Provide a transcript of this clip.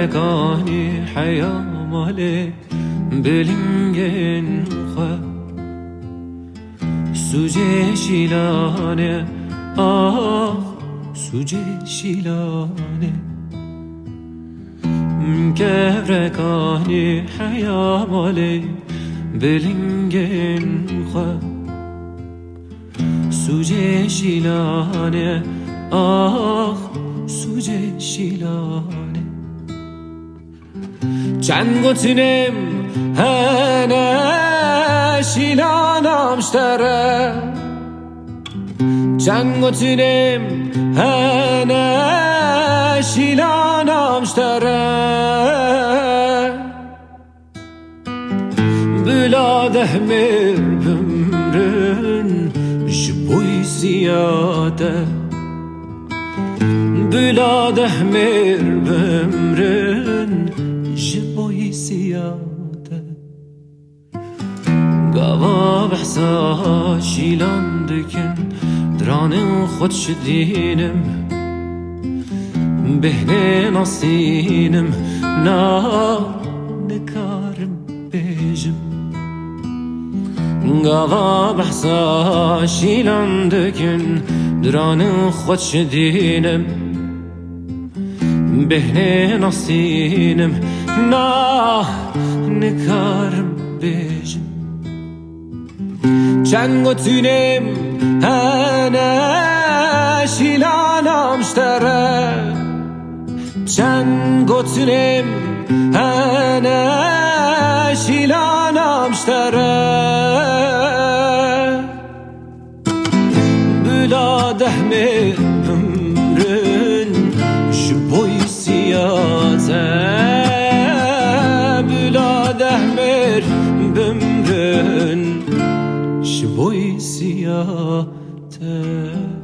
كفركاني حيا مالي بلنجن خا سوجي شيلانه سوجي شيلانه كفركاني حيا مالي بلنجن خا سوجي شيلانه سوجي شيلانه چند گوتنم هنه شیلانم شتره چند گوتنم هنه شیلانم شتره بلاده مر بمرن جبوی زیاده بلاده مر بمرن جبوی زیاده قوا بحسا شیلان دکن دران خود شدینم بهنه نصینم نا نکارم بیجم قوا بحسا شیلان دکن دران خود شدینم بهنه نصینم نا نکارم بیجم چند گوتنم هنه شیلانم شتره چند گوتنم هنه شیلانم شتره بلاده مبمرن جبوی سیاته بلاده مبمرن جبوی سیاته